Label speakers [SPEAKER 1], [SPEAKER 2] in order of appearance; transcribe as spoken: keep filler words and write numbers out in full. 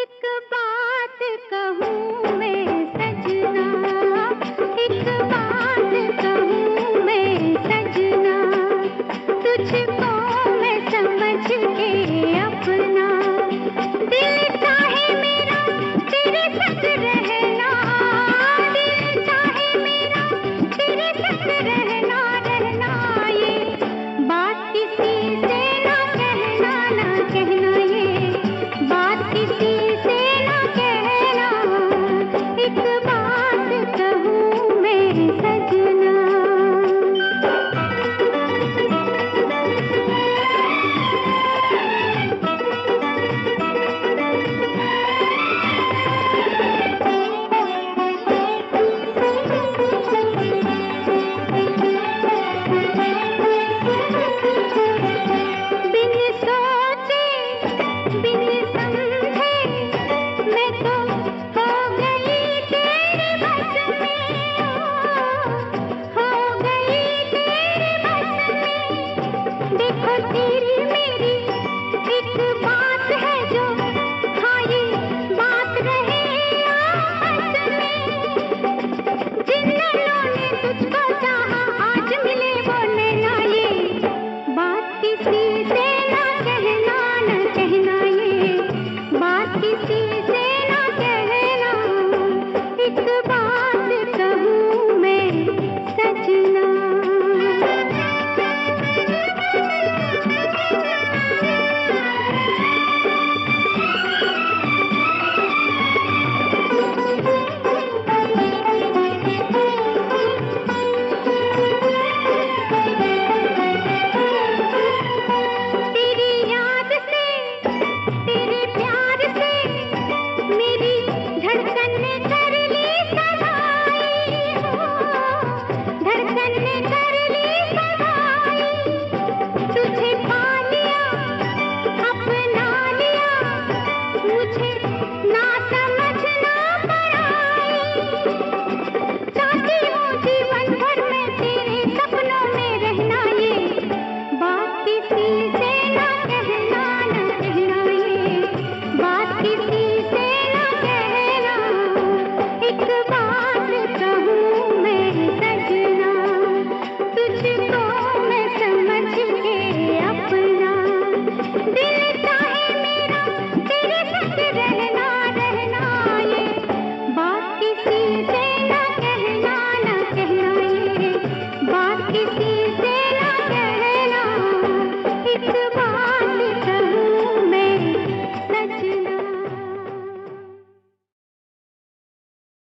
[SPEAKER 1] एक बात कहूँ मैं सजना, एक बात कहूँ मैं सजना, तुझको मैं समझ के अपना, दिल चाहे मेरा तेरे संग रहना, दिल चाहे मेरा तेरे संग रहना, रहना ये बात किसी से ना कहना, ना कहना ये बात किसी से ना कहना, एक बात कहूँ मैं सजना। बिन सोचे बिन समझे मैं तो हो गई तेरे बस में, हो गई तेरे बस में। देखो तेरी मेरी एक बात है जो, हाँ ये बात रहे आपस में। जिन नैनों ने तुझको चाहा आज मिले वो नैना, ये बात किसी से ना कहना, ना कहना ये बात किसी